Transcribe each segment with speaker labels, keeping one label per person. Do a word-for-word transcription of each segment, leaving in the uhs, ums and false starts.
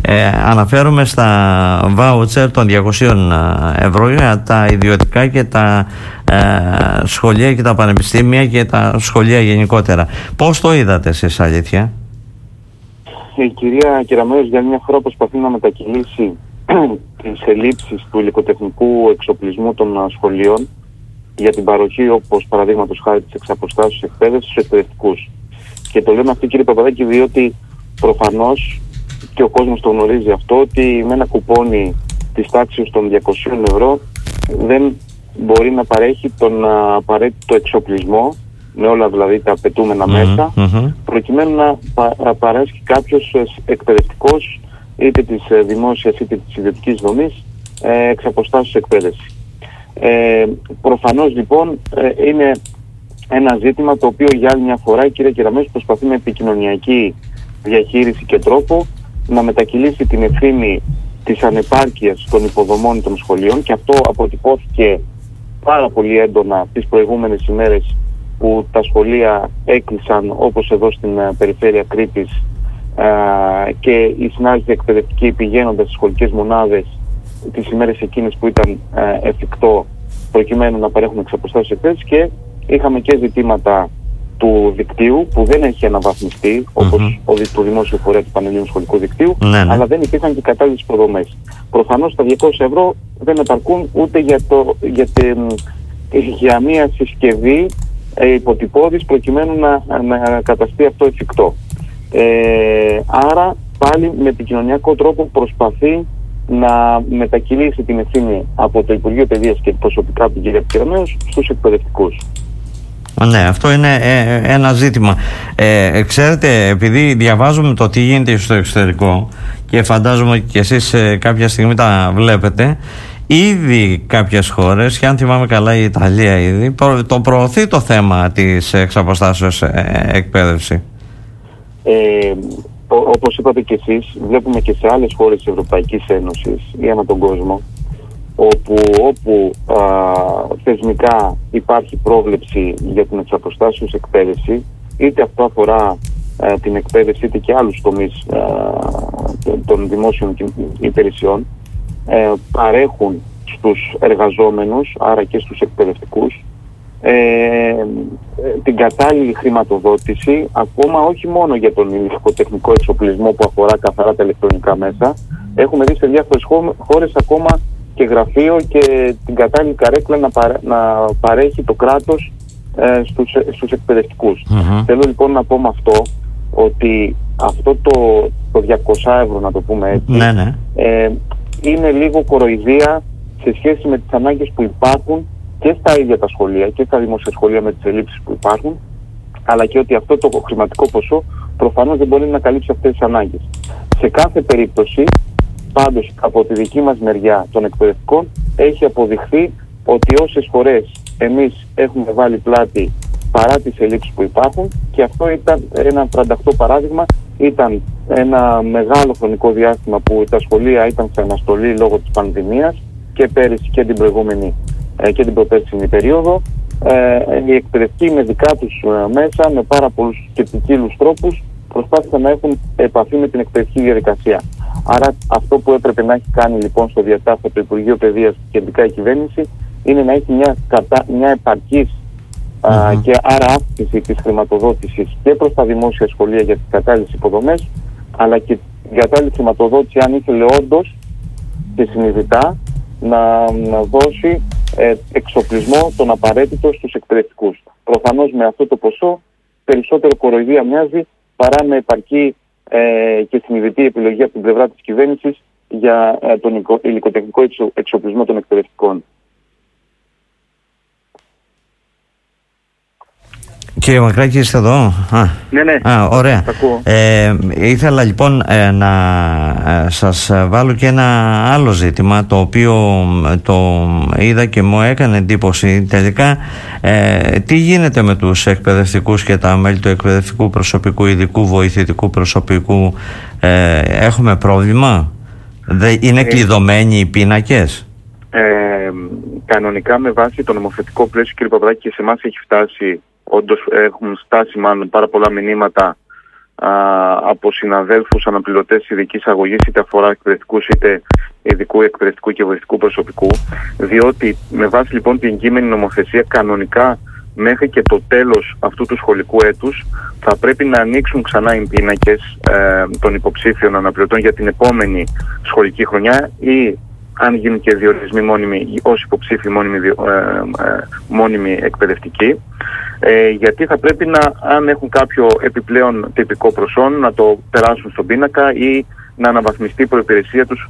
Speaker 1: Ε, αναφέρομαι στα βάουτσερ των διακοσίων ευρώ για τα ιδιωτικά και τα ε, σχολεία και τα πανεπιστήμια και τα σχολεία γενικότερα. Πώς το είδατε εσείς, αλήθεια?
Speaker 2: Η κυρία Κεραμέως για μια φορά προσπαθεί να μετακυλήσει τις ελλείψεις του υλικοτεχνικού εξοπλισμού των σχολείων για την παροχή, όπως παραδείγματος χάρη της εξαποστάσεως εκπαίδευσης στους εκπαιδευτικούς. Και το λέμε αυτό, κύριε Παπαδάκη, διότι προφανώς και ο κόσμος το γνωρίζει αυτό, ότι με ένα κουπόνι της τάξης των διακοσίων ευρώ δεν μπορεί να παρέχει τον απαραίτητο εξοπλισμό, με όλα δηλαδή τα απαιτούμενα mm-hmm, μέσα, mm-hmm. προκειμένου να πα, παράσχει κάποιος εκπαιδευτικός, είτε της δημόσιας είτε της ιδιωτικής δομής, ε, εξ αποστάσεως εκπαίδευση. Ε, προφανώς λοιπόν ε, είναι ένα ζήτημα το οποίο για άλλη μια φορά η κυρία Κεραμέως προσπαθεί με επικοινωνιακή διαχείριση και τρόπο να μετακυλήσει την ευθύνη της ανεπάρκειας των υποδομών των σχολείων, και αυτό αποτυπώθηκε πάρα πολύ έντονα τις προηγούμενες ημέρες που τα σχολεία έκλεισαν, όπως εδώ στην περιφέρεια Κρήτης, και οι συνάδελφοι εκπαιδευτικοί πηγαίνοντας στις σχολικές μονάδες τις ημέρες εκείνες που ήταν εφικτό, προκειμένου να παρέχουν εξ αποστάσεως εκπαίδευση, και είχαμε και ζητήματα του δικτύου που δεν έχει αναβαθμιστεί, όπως mm-hmm. του δημόσιου φορέα του Πανελλήνιου Σχολικού Δικτύου, ναι, ναι. αλλά δεν υπήρχαν και κατάλληλες υποδομές. Προφανώς τα διακόσια ευρώ δεν επαρκούν ούτε για, το, για, την, για μια συσκευή ε, υποτυπώδης προκειμένου να, να καταστεί αυτό εφικτό. Ε, άρα πάλι με επικοινωνιακό τρόπο προσπαθεί να μετακυλήσει την ευθύνη από το Υπουργείο Παιδείας και προσωπικά από την κυρία Κεραμέως στους εκπαιδευτικούς.
Speaker 1: Ναι, αυτό είναι ε, ένα ζήτημα. Ε, ξέρετε, επειδή διαβάζουμε το τι γίνεται στο εξωτερικό και φαντάζομαι και εσείς ε, κάποια στιγμή τα βλέπετε, ήδη κάποιες χώρες, και αν θυμάμαι καλά η Ιταλία ήδη, το προωθεί το θέμα της εξαποστάσεως ε, εκπαίδευση. Ε,
Speaker 2: όπως είπατε και εσείς, βλέπουμε και σε άλλες χώρες της Ευρωπαϊκής Ένωσης ή ανά τον κόσμο, όπου, όπου α, θεσμικά υπάρχει πρόβλεψη για την εξαποστάσεως εκπαίδευση, είτε αυτό αφορά α, την εκπαίδευση είτε και άλλους τομείς α, των δημόσιων υπηρεσιών, ε, παρέχουν στους εργαζόμενους, άρα και στους εκπαιδευτικούς, ε, την κατάλληλη χρηματοδότηση, ακόμα όχι μόνο για τον υλικοτεχνικό εξοπλισμό που αφορά καθαρά τα ηλεκτρονικά μέσα. Έχουμε δει σε διάφορες χώρες ακόμα και γραφείο και την κατάλληλη καρέκλα να, παρέ, να παρέχει το κράτος ε, στους, στους εκπαιδευτικούς. Mm-hmm. Θέλω λοιπόν να πω με αυτό ότι αυτό το, το διακόσια ευρώ, να το πούμε έτσι,
Speaker 1: ναι, ναι.
Speaker 2: Ε, είναι λίγο κοροϊδία σε σχέση με τις ανάγκες που υπάρχουν και στα ίδια τα σχολεία και στα δημόσια σχολεία με τις ελλείψεις που υπάρχουν, αλλά και ότι αυτό το χρηματικό ποσό προφανώς δεν μπορεί να καλύψει αυτές τις ανάγκες. Σε κάθε περίπτωση, πάντως από τη δική μας μεριά των εκπαιδευτικών, έχει αποδειχθεί ότι όσες φορές εμείς έχουμε βάλει πλάτη παρά τις ελλείψεις που υπάρχουν, και αυτό ήταν ένα τρανταχτό παράδειγμα, ήταν ένα μεγάλο χρονικό διάστημα που τα σχολεία ήταν σε αναστολή λόγω της πανδημίας και πέρυσι και την προηγούμενη και την προπέρσινη περίοδο. Ε, οι εκπαιδευτικοί με δικά τους μέσα, με πάρα πολλούς και ποικίλους τρόπους, προσπάθησαν να έχουν επαφή με την εκπαιδευτική διαδικασία. Άρα αυτό που έπρεπε να έχει κάνει λοιπόν στο διατάφτα το Υπουργείο Παιδείας και κεντρικά η κυβέρνηση είναι να έχει μια, κατα... μια επαρκής mm-hmm. α, και άρα αύξηση της χρηματοδότησης και προς τα δημόσια σχολεία για τις κατάλληλες υποδομές, αλλά και την κατάλληλη χρηματοδότηση, αν ήθελε όντως και συνειδητά, να, να δώσει ε, εξοπλισμό τον απαραίτητο στους εκπαιδευτικούς. Προφανώς με αυτό το ποσό περισσότερο κοροϊδία μοιάζει παρά με επαρκή ε, και συνειδητή επιλογή από την πλευρά της κυβέρνησης για ε, τον υλικοτεχνικό εξοπλισμό των εκπαιδευτικών.
Speaker 1: Κύριε Μακράκη, είστε εδώ? Α,
Speaker 2: ναι, ναι.
Speaker 1: Α, ωραία. Ε, ήθελα λοιπόν ε, να ε, σας βάλω και ένα άλλο ζήτημα, το οποίο το είδα και μου έκανε εντύπωση τελικά. Ε, τι γίνεται με τους εκπαιδευτικούς και τα μέλη του εκπαιδευτικού προσωπικού, ειδικού βοηθητικού προσωπικού? Ε, έχουμε πρόβλημα? Δε, είναι κλειδωμένοι οι πίνακες?
Speaker 2: Ε, κανονικά με βάση το νομοθετικό πλαίσιο, κύριε Παπαδάκη, και σε εμάς έχει φτάσει, όντως έχουν στάσει μάλλον πάρα πολλά μηνύματα α, από συναδέλφους αναπληρωτές ειδικής αγωγής, είτε αφορά εκπαιδευτικούς είτε ειδικού εκπαιδευτικού και βοηθητικού προσωπικού, διότι με βάση λοιπόν την κείμενη νομοθεσία κανονικά μέχρι και το τέλος αυτού του σχολικού έτους θα πρέπει να ανοίξουν ξανά οι πίνακες ε, των υποψήφιων αναπληρωτών για την επόμενη σχολική χρονιά, ή αν γίνουν και διορισμοί μόνιμοι ως υποψήφιοι μόνιμοι, ε, ε, μόνιμοι εκπαιδευτικοί, ε, γιατί θα πρέπει να, αν έχουν κάποιο επιπλέον τυπικό προσόν, να το περάσουν στον πίνακα ή να αναβαθμιστεί η προϋπηρεσία τους,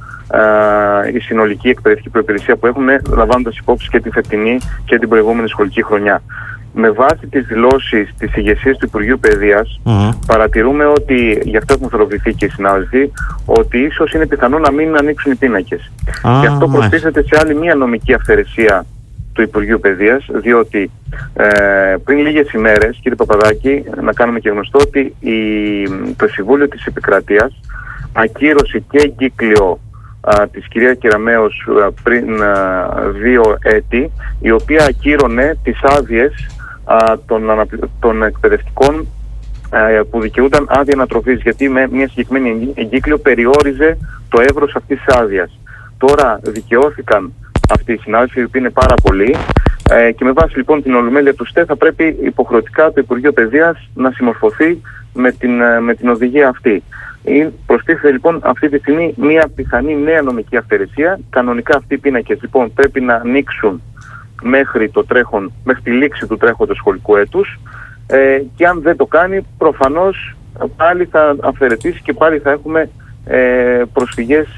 Speaker 2: ε, η συνολική εκπαιδευτική προϋπηρεσία που έχουν, λαμβάνοντας υπόψη και την φετινή και την προηγούμενη σχολική χρονιά. Με βάση τις δηλώσεις της ηγεσίας του Υπουργείου Παιδείας, mm-hmm. παρατηρούμε ότι, γι' αυτό έχουν θεραπευθεί και οι συνάδελφοι, ότι ίσως είναι πιθανό να μην ανοίξουν οι πίνακες. Ah, Γι' αυτό προστίθεται σε άλλη μία νομική αυθαιρεσία του Υπουργείου Παιδείας, διότι ε, πριν λίγες ημέρες, κύριε Παπαδάκη, να κάνουμε και γνωστό ότι η, το Συμβούλιο της Επικρατείας ακύρωσε και εγκύκλιο α, της κυρία Κεραμέως α, πριν α, δύο έτη, η οποία ακύρωνε τις άδειες α, των, αναπλη... των εκπαιδευτικών α, που δικαιούνταν άδεια ανατροφής, γιατί με μια συγκεκριμένη εγκύκλιο περιόριζε το εύρος αυτής της άδειας. Τώρα δικαιώθηκαν αυτοί οι συνάδελφοι, οι οποίοι είναι πάρα πολλοί, ε, και με βάση λοιπόν την ολομέλεια του ΣΤΕ θα πρέπει υποχρεωτικά το Υπουργείο Παιδείας να συμμορφωθεί με την, με την οδηγία αυτή. Προστίθεται λοιπόν αυτή τη στιγμή μια πιθανή νέα νομική αυθαιρεσία. Κανονικά αυτοί οι πίνακες λοιπόν πρέπει να ανοίξουν μέχρι, το τρέχον, μέχρι τη λήξη του τρέχοντος σχολικού έτους, ε, και αν δεν το κάνει προφανώς πάλι θα αυθαιρετήσει και πάλι θα έχουμε ε, προσφυγές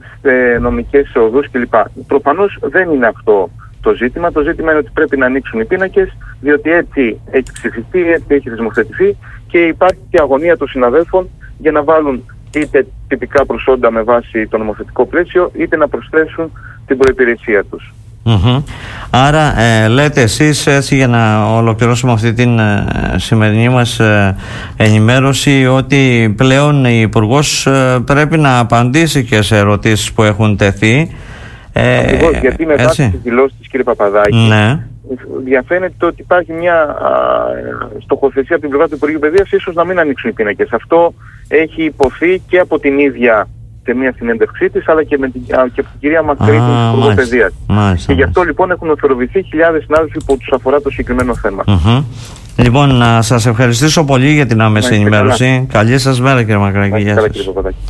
Speaker 2: σε νομικές οδούς κλπ. Προφανώς δεν είναι αυτό το ζήτημα. Το ζήτημα είναι ότι πρέπει να ανοίξουν οι πίνακες, διότι έτσι έχει ψηφιστεί, έτσι έχει θεσμοθετηθεί και υπάρχει και αγωνία των συναδέλφων για να βάλουν είτε τυπικά προσόντα με βάση το νομοθετικό πλαίσιο, είτε να προσθέσουν την προϋπηρεσία τους.
Speaker 1: Mm-hmm. Άρα ε, λέτε εσείς, έτσι για να ολοκληρώσουμε αυτή την ε, σημερινή μας ε, ενημέρωση, ότι πλέον η Υπουργός ε, πρέπει να απαντήσει και σε ερωτήσεις που έχουν τεθεί. Ε,
Speaker 2: Ακριβώς, γιατί με βάση τις δηλώσεις της, κύριε Παπαδάκη, ναι, διαφαίνεται ότι υπάρχει μια α, στοχοθεσία από την πλευρά του Υπουργείου Παιδείας, ίσως να μην ανοίξουν οι πίνακες. Αυτό έχει υποθεί και από την ίδια σε μια συνέντευξή της, αλλά και, με την, α, και από την κυρία Μακρύτη, την Υπουργό Παιδείας. Και γι' αυτό λοιπόν έχουν οθεροβηθεί χιλιάδες συνάδελφοι που τους αφορά το συγκεκριμένο θέμα.
Speaker 1: Mm-hmm. Λοιπόν, να σας ευχαριστήσω πολύ για την άμεση ενημέρωση. Καλά. Καλή σας μέρα, κύριε Μακράκη. Γεια σας.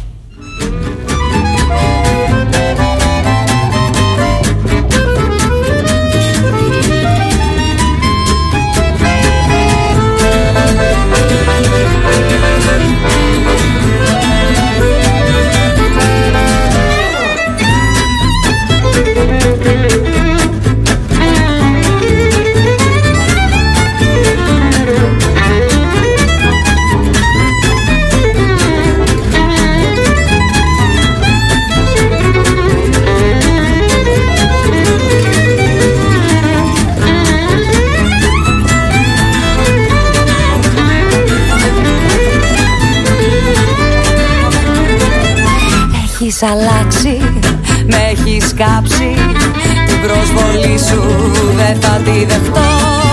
Speaker 3: Έχεις αλλάξει, με έχεις κάψει, την προσβολή σου δεν θα τη δεχτώ.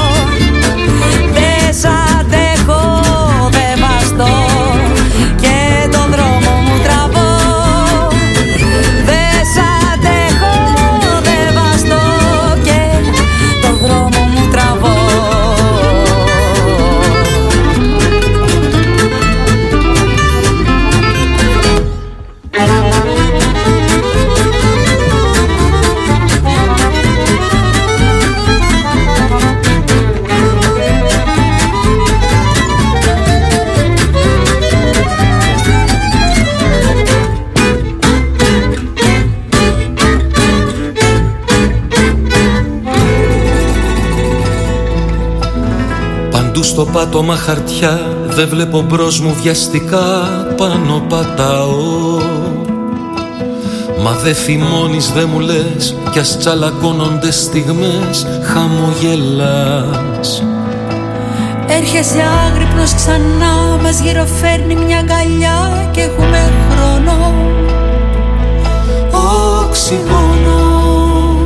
Speaker 3: Δεν σ' αντέχω, δεν βαστώ και τον δρόμο μου τραβώ. Δεν σ' αντέχω, δεν βαστώ και τον δρόμο μου τραβώ.
Speaker 4: Στο πάτωμα χαρτιά δεν βλέπω μπρος μου, βιαστικά πάνω πατάω. Μα δε θυμώνεις, δε μου λες, κι ας τσαλακώνονται στιγμές χαμογελάς.
Speaker 3: Έρχεσαι άγρυπνος ξανά, μας γυροφέρνει μια αγκαλιά και έχουμε χρόνο. Οξυγόνο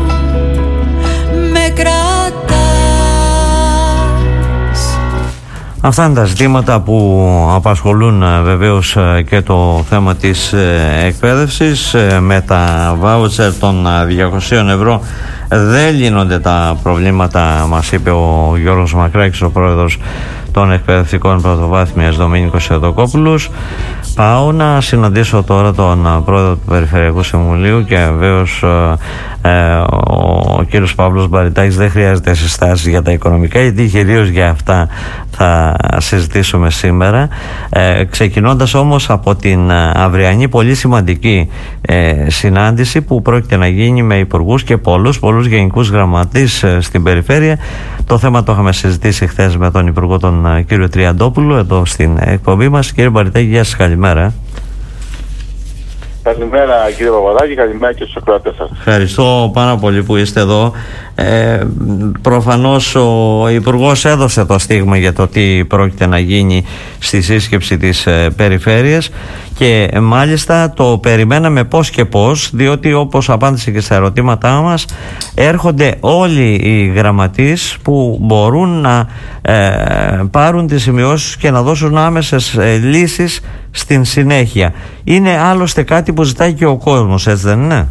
Speaker 3: με κρατά.
Speaker 1: Αυτά είναι τα ζητήματα που απασχολούν βεβαίως και το θέμα της εκπαίδευσης. Με τα βάουτσερ των διακοσίων ευρώ δεν λύνονται τα προβλήματα, μας είπε ο Γιώργος Μακράκης, ο πρόεδρος των εκπαιδευτικών πρωτοβάθμιας Δομήνικος Θεοδοκόπουλος. Πάω να συναντήσω τώρα τον πρόεδρο του Περιφερειακού Συμβουλίου και βεβαίως ε, ο κύριος Παύλος Μπαριτάκης δεν χρειάζεται συστάσεις για τα οικονομικά, γιατί κυρίως για αυτά θα συζητήσουμε σήμερα, ε, ξεκινώντας όμως από την αυριανή πολύ σημαντική ε, συνάντηση που πρόκειται να γίνει με υπουργούς και πολλούς πολλούς γενικούς γραμματείς ε, στην περιφέρεια. Το θέμα το είχαμε συζητήσει χθες με τον υπουργό, τον ε, κύριο Τριαντόπουλο, εδώ στην εκπομπή μας. Κύριε Μπαριτάκη, γεια σας, καλημέρα.
Speaker 5: Καλημέρα κύριε Παπαδάκη, καλημέρα και στους ακροατές σας.
Speaker 1: Ευχαριστώ πάρα πολύ που είστε εδώ. Ε, προφανώς ο Υπουργός έδωσε το στίγμα για το τι πρόκειται να γίνει στη σύσκεψη της ε, περιφέρειας και ε, μάλιστα το περιμέναμε πώς και πώς, διότι όπως απάντησε και στα ερωτήματά μας, έρχονται όλοι οι γραμματείς που μπορούν να ε, πάρουν τις σημειώσεις και να δώσουν άμεσες ε, λύσεις στην συνέχεια. Είναι άλλωστε κάτι που ζητάει και ο κόσμος, έτσι δεν είναι?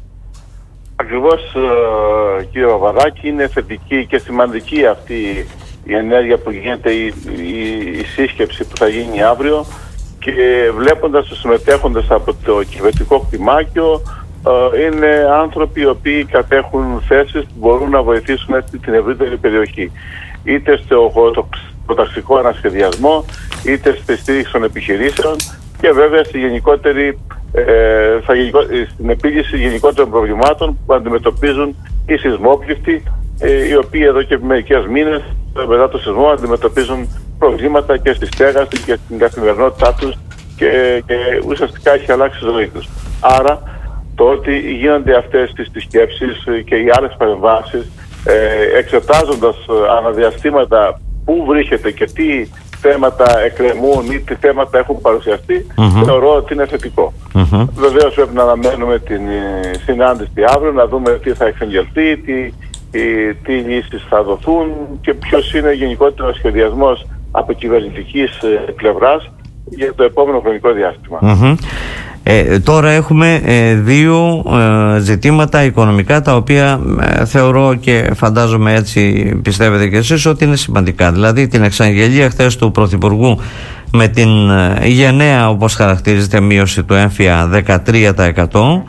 Speaker 5: Ακριβώς ε, κύριε Παπαδάκη, είναι θετική και σημαντική αυτή η ενέργεια που γίνεται, η, η, η σύσκεψη που θα γίνει αύριο, και βλέποντας τους συμμετέχοντες από το κυβερνητικό κτημάκιο, ε, είναι άνθρωποι οι οποίοι κατέχουν θέσεις που μπορούν να βοηθήσουν έτσι την ευρύτερη περιοχή, είτε στο χωροταξικό ανασχεδιασμό, είτε στη στήριξη των επιχειρήσεων και βέβαια στη γενικότερη, ε, θα γενικο, στην επίλυση γενικότερων προβλημάτων που αντιμετωπίζουν οι σεισμόπληκτοι, ε, οι οποίοι εδώ και μερικές μήνες μετά το σεισμό αντιμετωπίζουν προβλήματα και στη στέγαση και στην καθημερινότητά τους και, και ουσιαστικά έχει αλλάξει η ζωή τους. Άρα το ότι γίνονται αυτές τις, τις σκέψεις και οι άλλες παρεμβάσεις, ε, εξετάζοντας αναδιαστήματα πού βρίσκεται και τι θέματα εκκρεμούν ή τι θέματα έχουν παρουσιαστεί, mm-hmm. θεωρώ ότι είναι θετικό. Mm-hmm. Βεβαίως πρέπει να αναμένουμε την συνάντηση αύριο, να δούμε τι θα εξεγγελθεί, τι, τι, τι λύσεις θα δοθούν και ποιος είναι γενικότερο ο σχεδιασμός από κυβερνητικής πλευράς για το επόμενο χρονικό διάστημα. Mm-hmm.
Speaker 1: Ε, τώρα έχουμε ε, δύο ε, ζητήματα οικονομικά, τα οποία ε, θεωρώ και φαντάζομαι έτσι πιστεύετε και εσείς ότι είναι σημαντικά. Δηλαδή την εξαγγελία χθες του Πρωθυπουργού με την ε, γενναία, όπως χαρακτηρίζεται, μείωση του έμφυα δεκατρία τοις εκατό,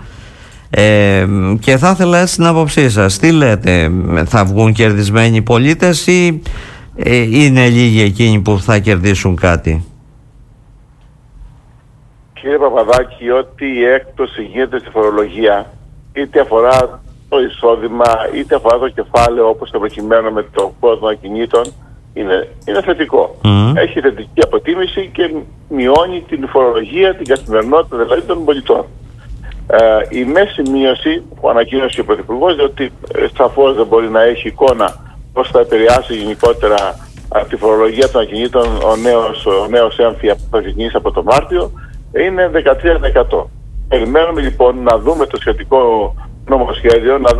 Speaker 1: ε, και θα ήθελα έτσι την άποψή σας. Τι λέτε, θα βγουν κερδισμένοι οι πολίτες ή ε, είναι λίγοι εκείνοι που θα κερδίσουν κάτι?
Speaker 5: Κύριε Παπαδάκη, ότι η έκπτωση γίνεται στη φορολογία, είτε αφορά το εισόδημα, είτε αφορά το κεφάλαιο, όπως το προκειμένο με το κόσμο ακινήτων, είναι, είναι θετικό. Mm. Έχει θετική αποτίμηση και μειώνει την φορολογία, την καθημερινότητα δηλαδή των πολιτών. Ε, η μέση μείωση που ανακοίνωσε ο Πρωθυπουργός, διότι ε, σαφώς δεν μπορεί να έχει εικόνα πώς θα επηρεάσει γενικότερα ε, τη φορολογία των ακινήτων ο νέος, ο νέος έμφυα που θα ξεκινήσει από το Μάρτιο, είναι δεκατρία τοις εκατό. Περιμένουμε λοιπόν να δούμε το σχετικό νομοσχέδιο, να